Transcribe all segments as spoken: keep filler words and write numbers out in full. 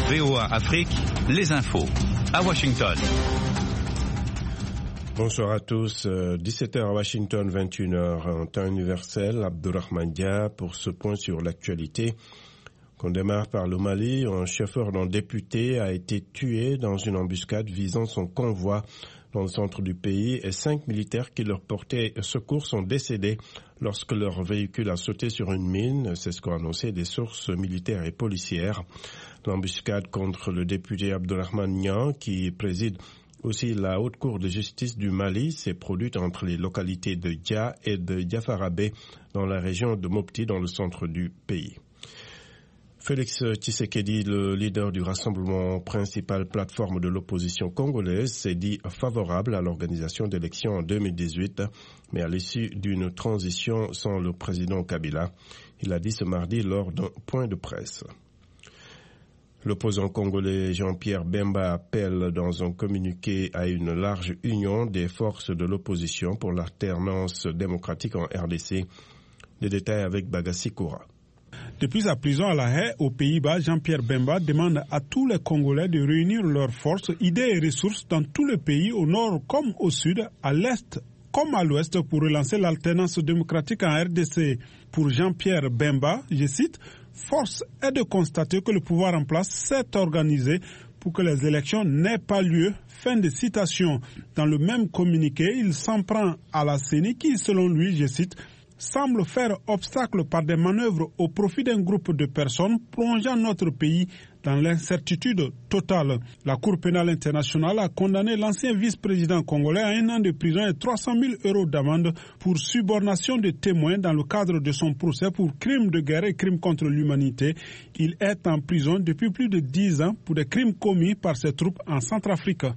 V O A Afrique, les infos, à Washington. Bonsoir à tous. dix-sept heures à Washington, vingt et une heures en temps universel. Abdourahmane Dia pour ce point sur l'actualité. On démarre par le Mali. Un chauffeur d'un député a été tué dans une embuscade visant son convoi dans le centre du pays et cinq militaires qui leur portaient secours sont décédés lorsque leur véhicule a sauté sur une mine. C'est ce qu'ont annoncé des sources militaires et policières. L'embuscade contre le député Abdourahmane Niang, qui préside aussi la Haute Cour de justice du Mali, s'est produite entre les localités de Dia et de Diafarabé dans la région de Mopti dans le centre du pays. Félix Tshisekedi, le leader du rassemblement principal plateforme de l'opposition congolaise, s'est dit favorable à l'organisation d'élections en deux mille dix-huit, mais à l'issue d'une transition sans le président Kabila. Il a dit ce mardi lors d'un point de presse. L'opposant congolais Jean-Pierre Bemba appelle dans un communiqué à une large union des forces de l'opposition pour l'alternance démocratique en R D C. Les détails avec Bagassi Koura. Depuis sa prison à La Haye, aux Pays-Bas, Jean-Pierre Bemba demande à tous les Congolais de réunir leurs forces, idées et ressources dans tout le pays, au nord comme au sud, à l'est comme à l'ouest, pour relancer l'alternance démocratique en R D C. Pour Jean-Pierre Bemba, je cite, « Force est de constater que le pouvoir en place s'est organisé pour que les élections n'aient pas lieu. » Fin de citation. Dans le même communiqué, il s'en prend à la C E N I qui, selon lui, je cite, semble faire obstacle par des manœuvres au profit d'un groupe de personnes plongeant notre pays dans l'incertitude totale. La Cour pénale internationale a condamné l'ancien vice-président congolais à un an de prison et trois cent mille euros d'amende pour subornation de témoins dans le cadre de son procès pour crimes de guerre et crimes contre l'humanité. Il est en prison depuis plus de dix ans pour des crimes commis par ses troupes en Centrafrique.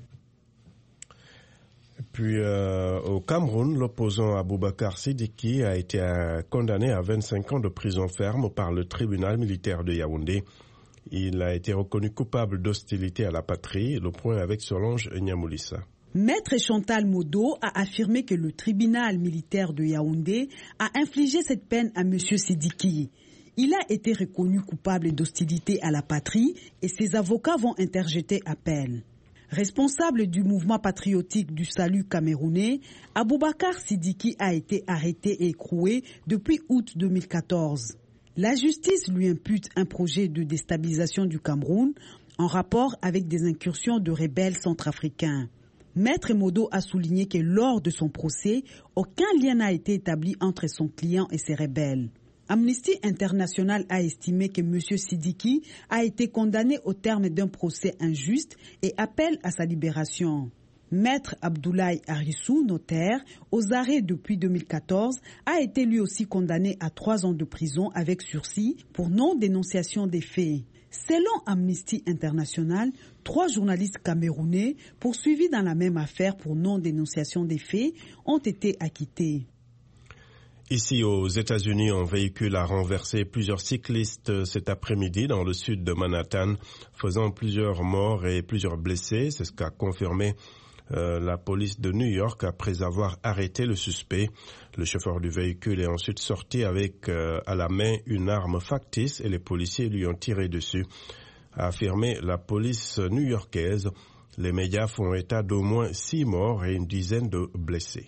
Puis euh, au Cameroun, l'opposant Aboubacar Sidiki a été euh, condamné à vingt-cinq ans de prison ferme par le tribunal militaire de Yaoundé. Il a été reconnu coupable d'hostilité à la patrie. Le point avec Solange Nyamoulissa. Maître Chantal Modo a affirmé que le tribunal militaire de Yaoundé a infligé cette peine à M. Sidiki. Il a été reconnu coupable d'hostilité à la patrie et ses avocats vont interjeter appel. Responsable du mouvement patriotique du salut camerounais, Aboubacar Sidiki a été arrêté et écroué depuis août deux mille quatorze. La justice lui impute un projet de déstabilisation du Cameroun en rapport avec des incursions de rebelles centrafricains. Maître Modo a souligné que lors de son procès, aucun lien n'a été établi entre son client et ces rebelles. Amnesty International a estimé que M. Sidiki a été condamné au terme d'un procès injuste et appelle à sa libération. Maître Abdoulaye Arissou, notaire, aux arrêts depuis deux mille quatorze, a été lui aussi condamné à trois ans de prison avec sursis pour non-dénonciation des faits. Selon Amnesty International, trois journalistes camerounais poursuivis dans la même affaire pour non-dénonciation des faits ont été acquittés. Ici aux États-Unis, un véhicule a renversé plusieurs cyclistes cet après-midi dans le sud de Manhattan, faisant plusieurs morts et plusieurs blessés. C'est ce qu'a confirmé euh, la police de New York après avoir arrêté le suspect. Le chauffeur du véhicule est ensuite sorti avec euh, à la main une arme factice et les policiers lui ont tiré dessus, a affirmé la police new-yorkaise. Les médias font état d'au moins six morts et une dizaine de blessés.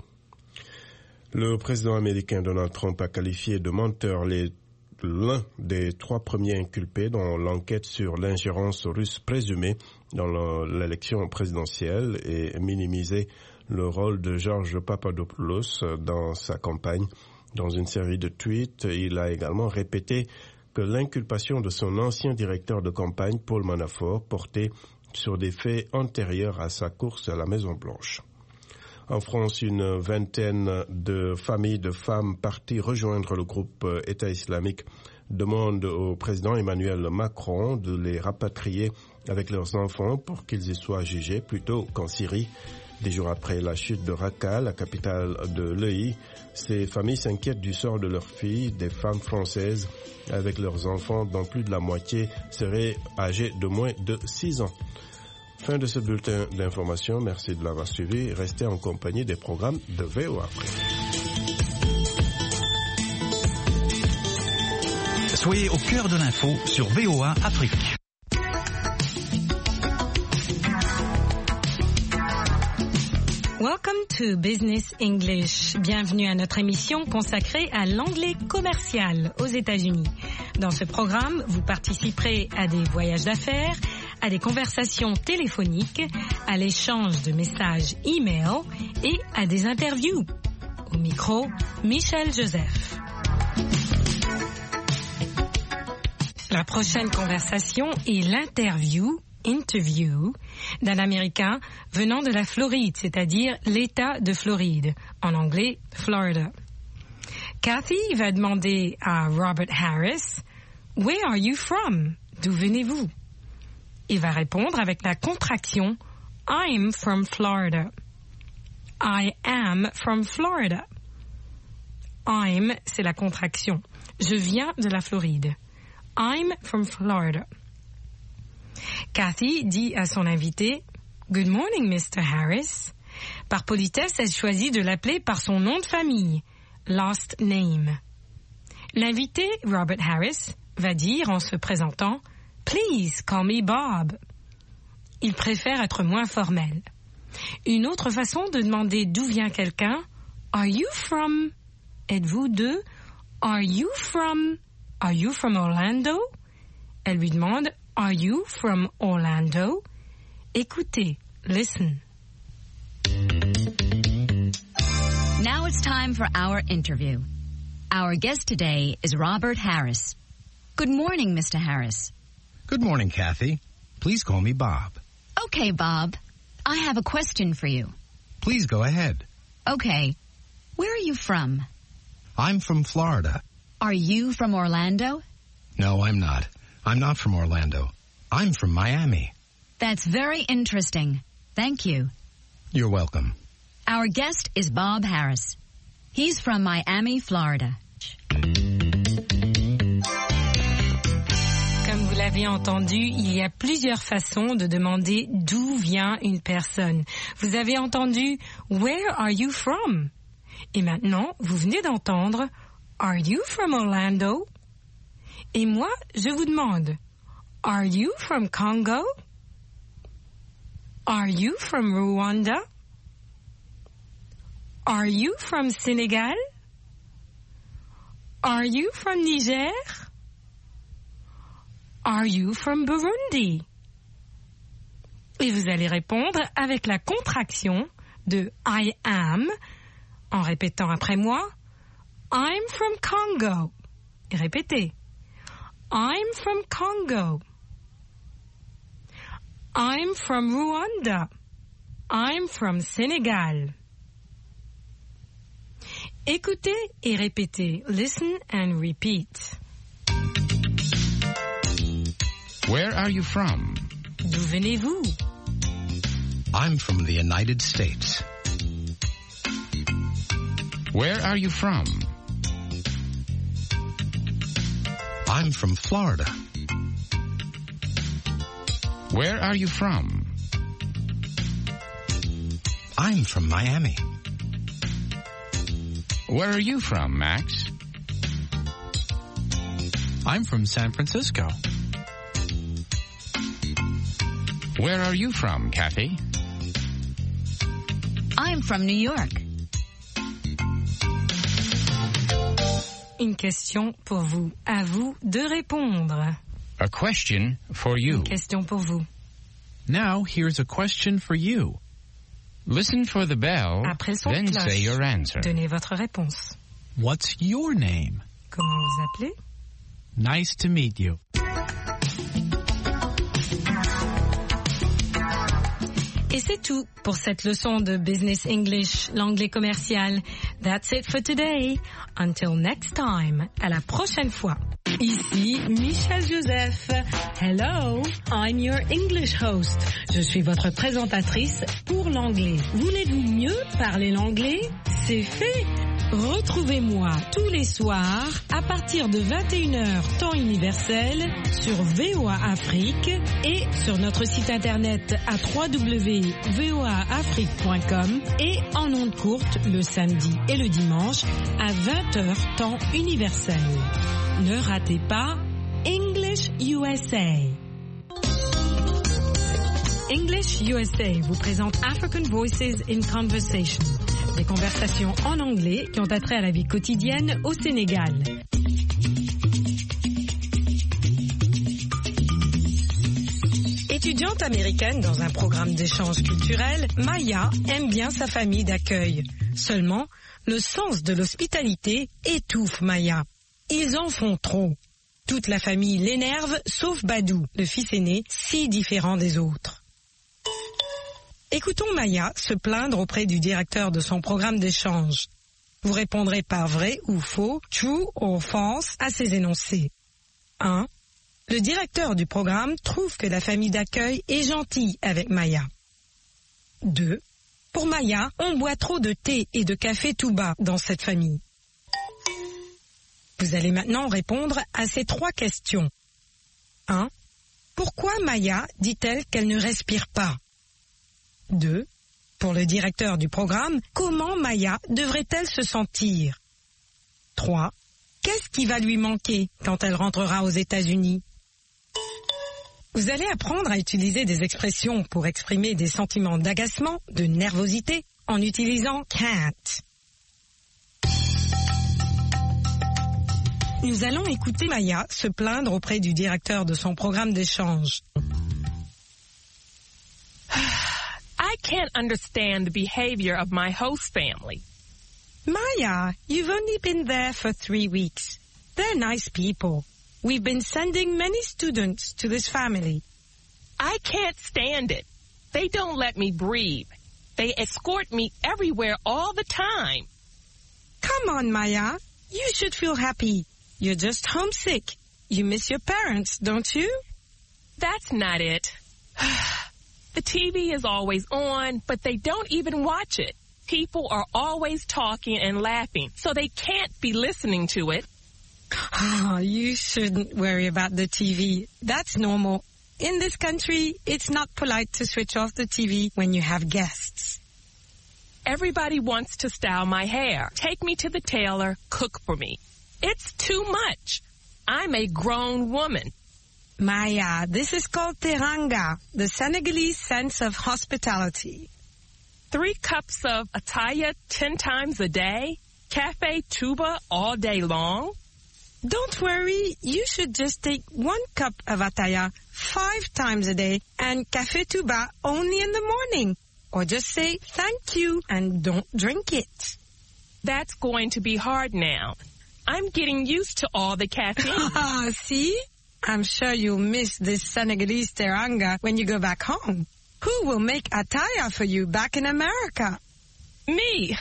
Le président américain Donald Trump a qualifié de menteur les, l'un des trois premiers inculpés dans l'enquête sur l'ingérence russe présumée dans l'élection présidentielle et minimisé le rôle de George Papadopoulos dans sa campagne. Dans une série de tweets, il a également répété que l'inculpation de son ancien directeur de campagne, Paul Manafort, portait sur des faits antérieurs à sa course à la Maison-Blanche. En France, une vingtaine de familles de femmes parties rejoindre le groupe État islamique demandent au président Emmanuel Macron de les rapatrier avec leurs enfants pour qu'ils y soient jugés plutôt qu'en Syrie. Des jours après la chute de Raqqa, la capitale de l'E I, ces familles s'inquiètent du sort de leurs filles, des femmes françaises avec leurs enfants dont plus de la moitié seraient âgés de moins de six ans. Fin de ce bulletin d'information. Merci de l'avoir suivi. Restez en compagnie des programmes de V O A Afrique. Soyez au cœur de l'info sur V O A Afrique. Welcome to Business English. Bienvenue à notre émission consacrée à l'anglais commercial aux États-Unis. Dans ce programme, vous participerez à des voyages d'affaires, à des conversations téléphoniques, à l'échange de messages e-mail et à des interviews. Au micro, Michel Joseph. La prochaine conversation est l'interview, interview, d'un Américain venant de la Floride, c'est-à-dire l'État de Floride, en anglais, Florida. Kathy va demander à Robert Harris, « Where are you from? » D'où venez-vous? Il va répondre avec la contraction « I'm from Florida ». I am from Florida. I'm, c'est la contraction. Je viens de la Floride. I'm from Florida. Kathy dit à son invité, Good morning, mister Harris. Par politesse, elle choisit de l'appeler par son nom de famille, last name. L'invité, Robert Harris, va dire en se présentant, Please call me Bob. Il préfère être moins formel. Une autre façon de demander d'où vient quelqu'un, Are you from? Êtes-vous de? Are you from? Are you from Orlando? Elle lui demande, Are you from Orlando? Écoutez, listen. Now it's time for our interview. Our guest today is Robert Harris. Good morning, Mister Harris. Good morning, Kathy. Please call me Bob. Okay, Bob. I have a question for you. Please go ahead. Okay. Where are you from? I'm from Florida. Are you from Orlando? No, I'm not. I'm not from Orlando. I'm from Miami. That's very interesting. Thank you. You're welcome. Our guest is Bob Harris. He's from Miami, Florida. Comme vous l'avez entendu, il y a plusieurs façons de demander d'où vient une personne. Vous avez entendu « Where are you from ?» Et maintenant, vous venez d'entendre « Are you from Orlando ?» Et moi, je vous demande « Are you from Congo? Are you from Rwanda? Are you from Sénégal? Are you from Niger? Are you from Burundi? » Et vous allez répondre avec la contraction de I am, en répétant après moi, I'm from Congo. Et répétez, I'm from Congo. I'm from Rwanda. I'm from Sénégal. Écoutez et répétez. Listen and repeat. Where are you from? D'où venez-vous? I'm from the United States. Where are you from? I'm from Florida. Where are you from? I'm from Miami. Where are you from, Max? I'm from San Francisco. Where are you from, Kathy? I'm from New York. Une question pour vous. À vous de répondre. A question for you. Une question pour vous. Now, here's a question for you. Listen for the bell, Après son then cloche, say your answer. donnez votre réponse. What's your name? Comment vous appelez? Nice to meet you. Et c'est tout pour cette leçon de Business English, l'anglais commercial. That's it for today. Until next time. À la prochaine fois. Ici Michel Joseph. Hello, I'm your English host. Je suis votre présentatrice pour l'anglais. Voulez-vous mieux parler l'anglais? C'est fait. Retrouvez-moi tous les soirs à partir de vingt et une heures temps universel sur V O A Afrique et sur notre site internet à w w w point v o a afrique point com et en ondes courtes le samedi et le dimanche à vingt heures temps universel. Ne ratez pas English U S A. English U S A vous présente African Voices in Conversation, des conversations en anglais qui ont attrait à la vie quotidienne au Sénégal. Étudiante américaine dans un programme d'échange culturel, Maya aime bien sa famille d'accueil. Seulement, le sens de l'hospitalité étouffe Maya. Ils en font trop. Toute la famille l'énerve, sauf Badou, le fils aîné, si différent des autres. Écoutons Maya se plaindre auprès du directeur de son programme d'échange. Vous répondrez par vrai ou faux, true or false, à ces énoncés. un. Le directeur du programme trouve que la famille d'accueil est gentille avec Maya. deux. Pour Maya, on boit trop de thé et de café tout bas dans cette famille. Vous allez maintenant répondre à ces trois questions. un. Pourquoi Maya dit-elle qu'elle ne respire pas? deux. Pour le directeur du programme, comment Maya devrait-elle se sentir? trois. Qu'est-ce qui va lui manquer quand elle rentrera aux États-Unis? Vous allez apprendre à utiliser des expressions pour exprimer des sentiments d'agacement, de nervosité, en utilisant can't. Nous allons écouter Maya se plaindre auprès du directeur de son programme d'échange. I can't understand the behavior of my host family. Maya, you've only been there for three weeks. They're nice people. We've been sending many students to this family. I can't stand it. They don't let me breathe. They escort me everywhere all the time. Come on, Maya. You should feel happy. You're just homesick. You miss your parents, don't you? That's not it. The T V is always on, but they don't even watch it. People are always talking and laughing, so they can't be listening to it. Oh, you shouldn't worry about the T V. That's normal. In this country, it's not polite to switch off the T V when you have guests. Everybody wants to style my hair, take me to the tailor, cook for me. It's too much. I'm a grown woman. Maya, this is called teranga, the Senegalese sense of hospitality. Three cups of ataya ten times a day? Cafe tuba all day long? Don't worry, you should just take one cup of ataya five times a day and café tuba only in the morning. Or just say thank you and don't drink it. That's going to be hard now. I'm getting used to all the caffeine. See? I'm sure you'll miss this Senegalese teranga when you go back home. Who will make ataya for you back in America? Me.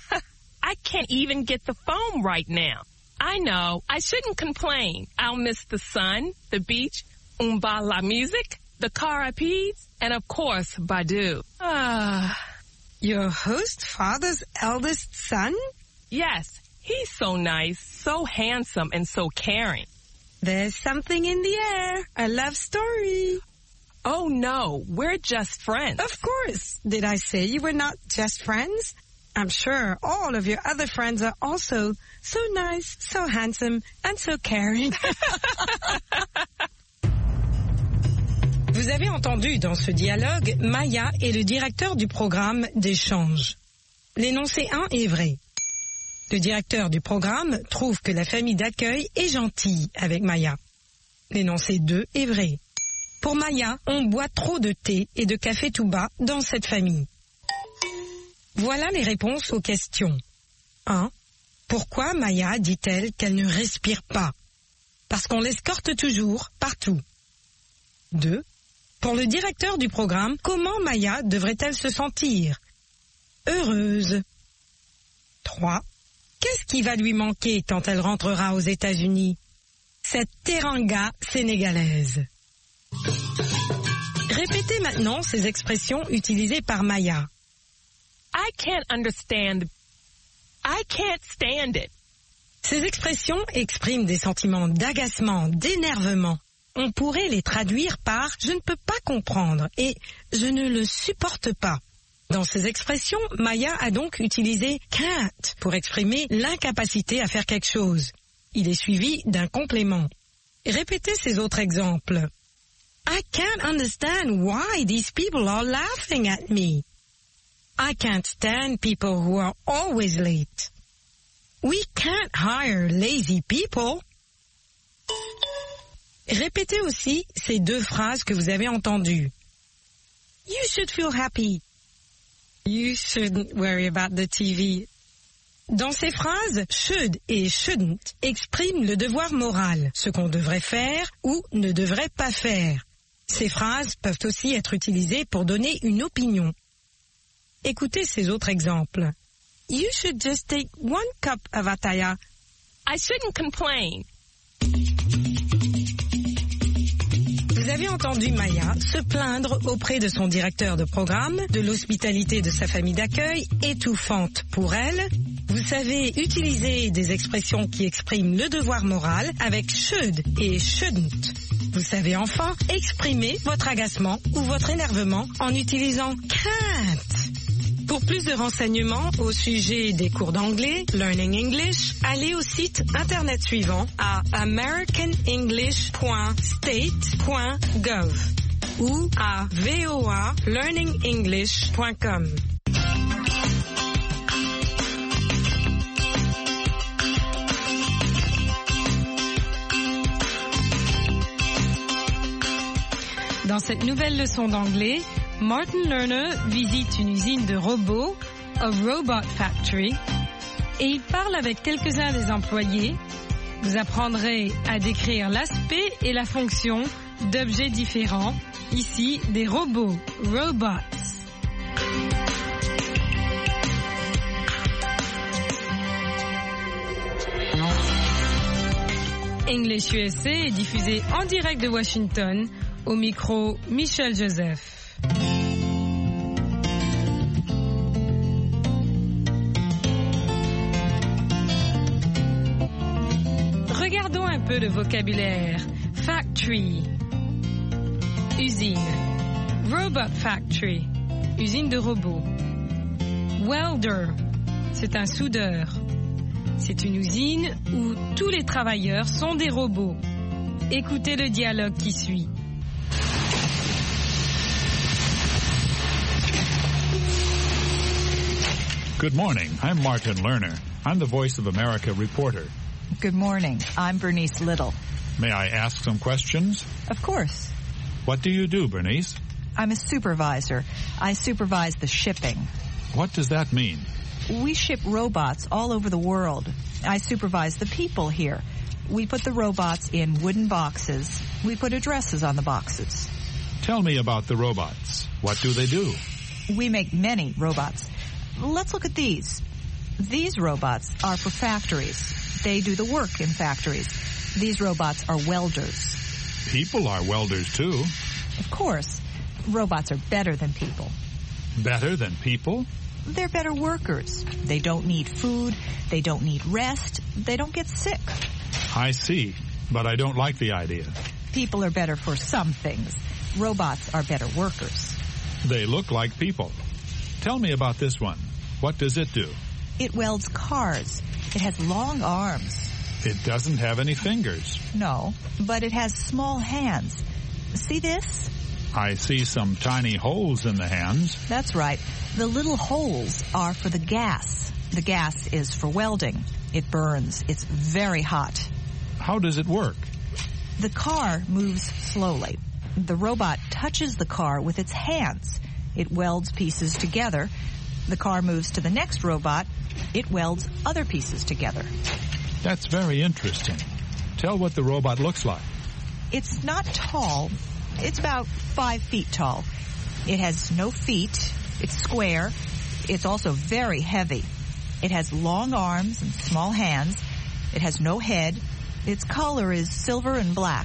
I can't even get the phone right now. I know. I shouldn't complain. I'll miss the sun, the beach, umba la music, the carapides, and of course, Badou. Ah. Your host father's eldest son? Yes. He's so nice, so handsome, and so caring. There's something in the air. A love story. Oh, no. We're just friends. Of course. Did I say you were not just friends? I'm sure all of your other friends are also so nice, so handsome, and so caring. Vous avez entendu dans ce dialogue Maya et le directeur du programme d'échange. L'énoncé un est vrai. Le directeur du programme trouve que la famille d'accueil est gentille avec Maya. L'énoncé deux est vrai. Pour Maya, on boit trop de thé et de café tout bas dans cette famille. Voilà les réponses aux questions. un. Pourquoi Maya dit-elle qu'elle ne respire pas? Parce qu'on l'escorte toujours, partout. deux. Pour le directeur du programme, comment Maya devrait-elle se sentir? Heureuse. trois. Qu'est-ce qui va lui manquer quand elle rentrera aux États-Unis? Cette teranga sénégalaise. Répétez maintenant ces expressions utilisées par Maya. I can't understand. I can't stand it. Ces expressions expriment des sentiments d'agacement, d'énervement. On pourrait les traduire par « je ne peux pas comprendre » et « je ne le supporte pas ». Dans ces expressions, Maya a donc utilisé « can't » pour exprimer l'incapacité à faire quelque chose. Il est suivi d'un complément. Répétez ces autres exemples. I can't understand why these people are laughing at me. I can't stand people who are always late. We can't hire lazy people. Répétez aussi ces deux phrases que vous avez entendues. You should feel happy. You shouldn't worry about the T V. Dans ces phrases, should et shouldn't expriment le devoir moral, ce qu'on devrait faire ou ne devrait pas faire. Ces phrases peuvent aussi être utilisées pour donner une opinion. Écoutez ces autres exemples. You should just take one cup of ataya. I shouldn't complain. Vous avez entendu Maya se plaindre auprès de son directeur de programme de l'hospitalité de sa famille d'accueil, étouffante pour elle. Vous savez utiliser des expressions qui expriment le devoir moral avec should et shouldn't. Vous savez enfin exprimer votre agacement ou votre énervement en utilisant can't. Pour plus de renseignements au sujet des cours d'anglais, Learning English, allez au site internet suivant à american english point state point gov ou à voa learning english point com. Dans cette nouvelle leçon d'anglais, Martin Lerner visite une usine de robots, a robot factory, et il parle avec quelques-uns des employés. Vous apprendrez à décrire l'aspect et la fonction d'objets différents, ici des robots, robots. English U S A est diffusé en direct de Washington, au micro Michel Joseph. Regardons un peu le vocabulaire. Factory, usine. Robot factory, usine de robots. Welder, c'est un soudeur. C'est une usine où tous les travailleurs sont des robots. Écoutez le dialogue qui suit. Good morning. I'm Martin Lerner. I'm the Voice of America reporter. Good morning. I'm Bernice Little. May I ask some questions? Of course. What do you do, Bernice? I'm a supervisor. I supervise the shipping. What does that mean? We ship robots all over the world. I supervise the people here. We put the robots in wooden boxes. We put addresses on the boxes. Tell me about the robots. What do they do? We make many robots. Let's look at these. These robots are for factories. They do the work in factories. These robots are welders. People are welders, too. Of course. Robots are better than people. Better than people? They're better workers. They don't need food. They don't need rest. They don't get sick. I see, but I don't like the idea. People are better for some things. Robots are better workers. They look like people. Tell me about this one. What does it do? It welds cars. It has long arms. It doesn't have any fingers. No, but it has small hands. See this? I see some tiny holes in the hands. That's right. The little holes are for the gas. The gas is for welding. It burns. It's very hot. How does it work? The car moves slowly. The robot touches the car with its hands. It welds pieces together. The car moves to the next robot. It welds other pieces together. That's very interesting. Tell what the robot looks like. It's not tall. It's about five feet tall. It has no feet. It's square. It's also very heavy. It has long arms and small hands. It has no head. Its color is silver and black.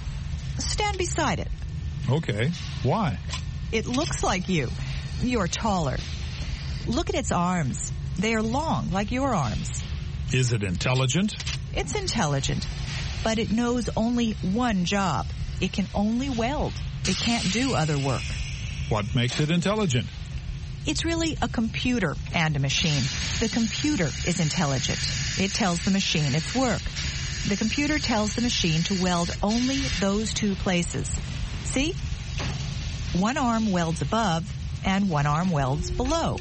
Stand beside it. Okay. Why? It looks like you. You're taller. Look at its arms. They are long, like your arms. Is it intelligent? It's intelligent, but it knows only one job. It can only weld. It can't do other work. What makes it intelligent? It's really a computer and a machine. The computer is intelligent. It tells the machine its work. The computer tells the machine to weld only those two places. See? One arm welds above and one arm welds below.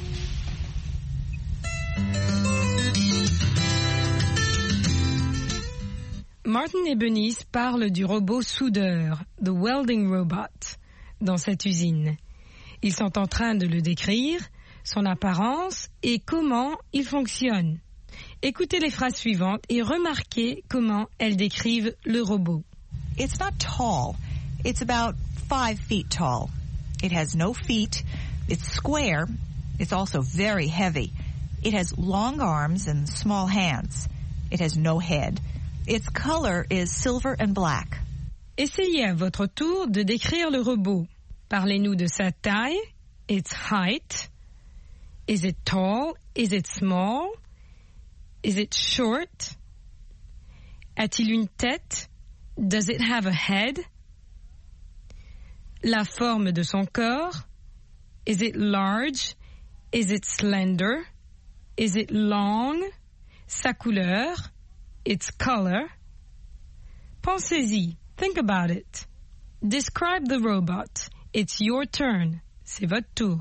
Martin et Benice parlent du robot soudeur, the welding robot, dans cette usine. Ils sont en train de le décrire, son apparence et comment il fonctionne. Écoutez les phrases suivantes et remarquez comment elles décrivent le robot. It's not tall. It's about five feet tall. It has no feet. It's square. It's also very heavy. It has long arms and small hands. It has no head. Its color is silver and black. Essayez à votre tour de décrire le robot. Parlez-nous de sa taille, its height. Is it tall? Is it small? Is it short? A-t-il une tête? Does it have a head? La forme de son corps? Is it large? Is it slender? Is it long? Sa couleur? Its color? Pensez-y. Think about it. Describe the robot. It's your turn. C'est votre tour.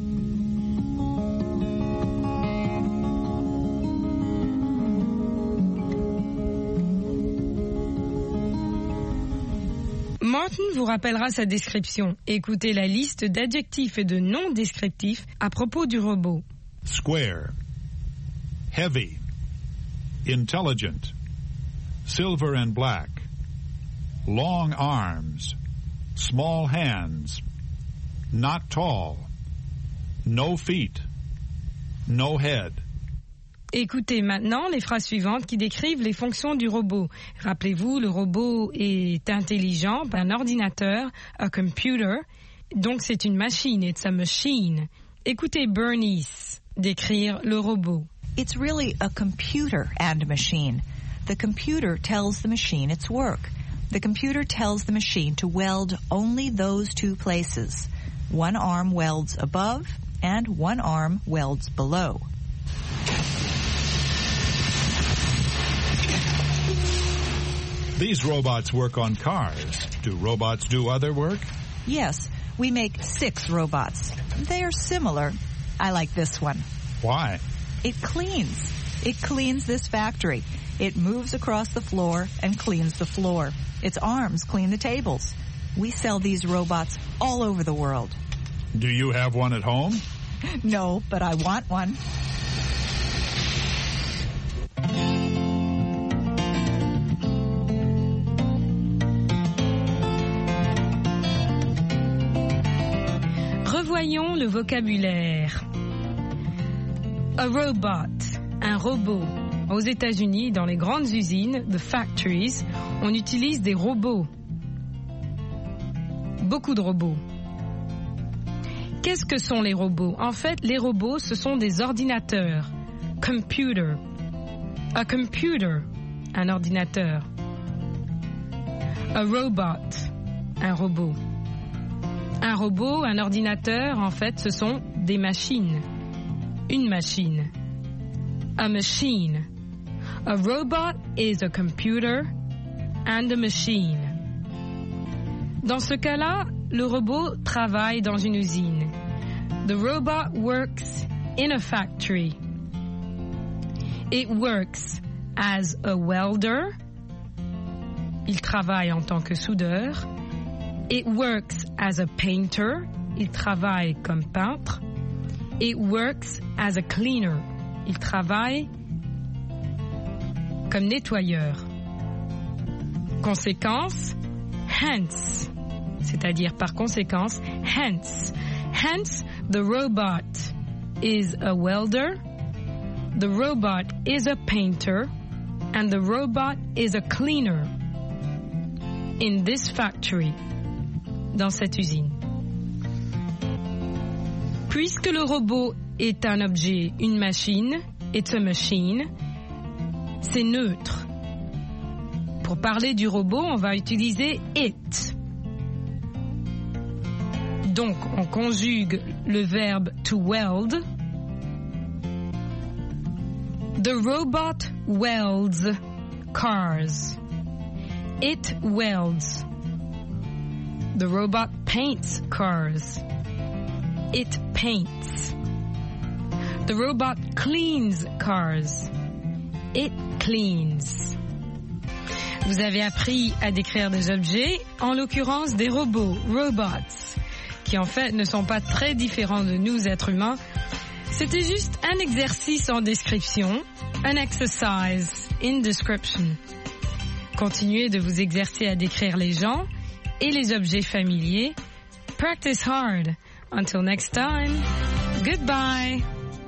Martin vous rappellera sa description. Écoutez la liste d'adjectifs et de noms descriptifs à propos du robot. Square, heavy, intelligent, silver and black, long arms, small hands, not tall, no feet, no head. Écoutez maintenant les phrases suivantes qui décrivent les fonctions du robot. Rappelez-vous, le robot est intelligent, un ordinateur, a computer, donc c'est une machine, it's a machine. Écoutez Bernice décrire le robot. It's really a computer and a machine. The computer tells the machine its work. The computer tells the machine to weld only those two places. One arm welds above and one arm welds below. These robots work on cars. Do robots do other work? Yes, we make six robots. They are similar. I like this one. Why? It cleans. It cleans this factory. It moves across the floor and cleans the floor. Its arms clean the tables. We sell these robots all over the world. Do you have one at home? No, but I want one. Revoyons le vocabulaire. A robot, un robot. Aux États-Unis, dans les grandes usines, the factories, on utilise des robots. Beaucoup de robots. Qu'est-ce que sont les robots? En fait, les robots, ce sont des ordinateurs. Computer. A computer, un ordinateur. A robot, un robot. Un robot, un ordinateur, en fait, ce sont des machines. Une machine. A machine. A robot is a computer and a machine. Dans ce cas-là, le robot travaille dans une usine. The robot works in a factory. It works as a welder. Il travaille en tant que soudeur. It works as a painter. Il travaille comme peintre. It works as a cleaner. Il travaille comme nettoyeur. Conséquence, hence, c'est-à-dire par conséquence, hence. Hence, the robot is a welder, the robot is a painter, and the robot is a cleaner in this factory, dans cette usine. Puisque le robot est un objet, une machine, it's a machine, c'est neutre. Pour parler du robot, on va utiliser it. Donc, on conjugue le verbe to weld. The robot welds cars. It welds. The robot paints cars. It paints. The robot cleans cars. It cleans. Vous avez appris à décrire des objets, en l'occurrence des robots, robots, qui en fait ne sont pas très différents de nous êtres humains. C'était juste un exercice en description, an exercise in description. Continuez de vous exercer à décrire les gens et les objets familiers. Practice hard. Until next time, goodbye.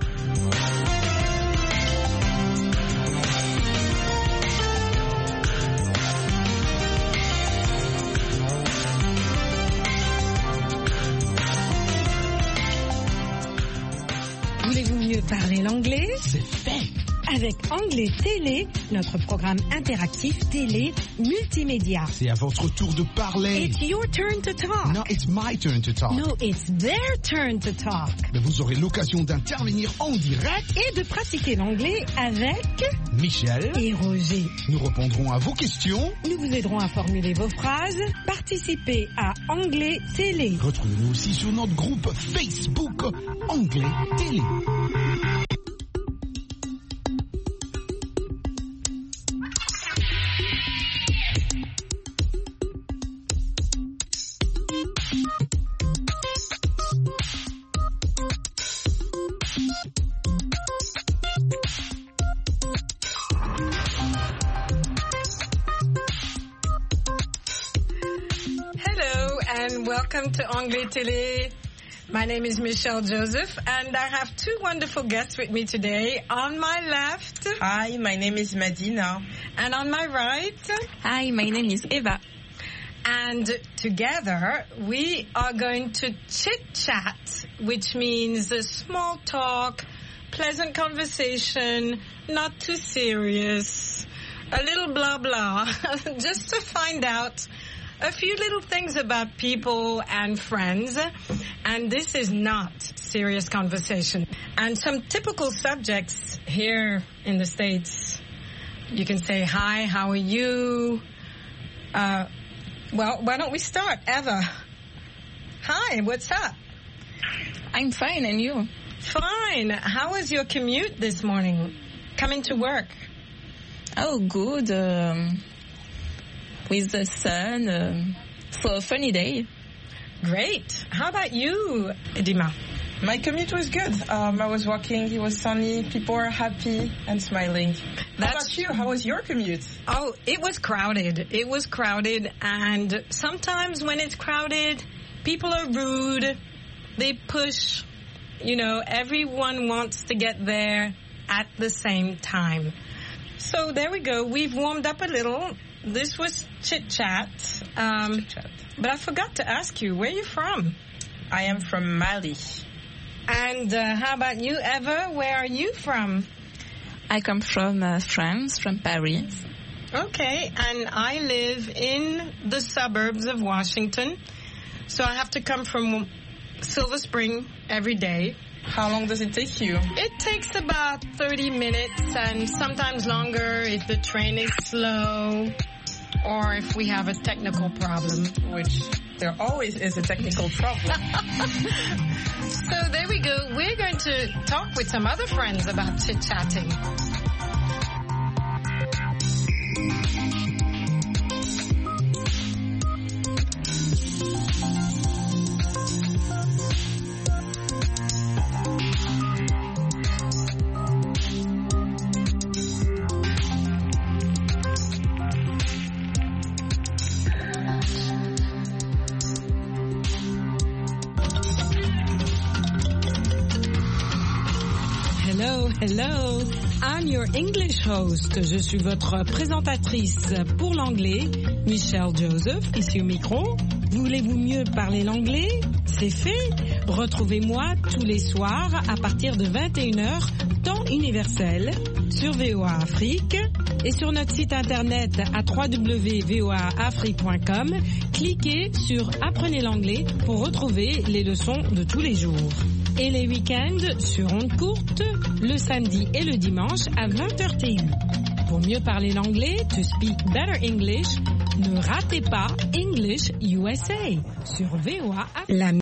Voulez-vous mieux parler l'anglais? C'est fait. Avec Anglais Télé, notre programme interactif télé multimédia. C'est à votre tour de parler. It's your turn to talk. No, it's my turn to talk. No, it's their turn to talk. Mais vous aurez l'occasion d'intervenir en direct et de pratiquer l'anglais avec Michel et Roger. Nous répondrons à vos questions. Nous vous aiderons à formuler vos phrases. Participez à Anglais Télé. Retrouvez-nous aussi sur notre groupe Facebook Anglais Télé. Welcome to Anglais Télé. My name is Michelle Joseph, and I have two wonderful guests with me today. On my left, hi, my name is Madina. And on my right, hi, my name is Eva. And together, we are going to chit-chat, which means a small talk, pleasant conversation, not too serious, a little blah blah, just to find out a few little things about people and friends, and this is not serious conversation. And some typical subjects here in the States. You can say, hi, how are you? Uh, well, why don't we start? Eva. Hi, what's up? I'm fine, and you? Fine. How was your commute this morning, coming to work? Oh, good. Um... With the sun, uh, so a funny day. Great. How about you, Dima? My commute was good. Um, I was walking, it was sunny, people are happy and smiling. That's... How about you? How was your commute? Oh, it was crowded. It was crowded, and sometimes when it's crowded, people are rude. They push. You know, everyone wants to get there at the same time. So there we go. We've warmed up a little. This was chit-chat, um, chit-chat. But I forgot to ask you, where are you from? I am from Mali. And uh, how about you, Eva? Where are you from? I come from uh, France, from Paris. Okay, and I live in the suburbs of Washington, so I have to come from Silver Spring every day. How long does it take you? It takes about thirty minutes and sometimes longer if the train is slow or if we have a technical problem. Which there always is a technical problem. So there we go. We're going to talk with some other friends about chit-chatting. Hello, I'm your English host. Je suis votre présentatrice pour l'anglais, Michelle Joseph, ici au micro. Voulez-vous mieux parler l'anglais? C'est fait. Retrouvez-moi tous les soirs à partir de vingt et une heures, temps universel, sur V O A Afrique et sur notre site internet à w w w point v o a afrique point com. Cliquez sur Apprenez l'anglais pour retrouver les leçons de tous les jours. Et les week-ends sur ondes courtes, le samedi et le dimanche à vingt heures T U. Pour mieux parler l'anglais, to speak better English, Ne ratez pas English U S A sur V O A.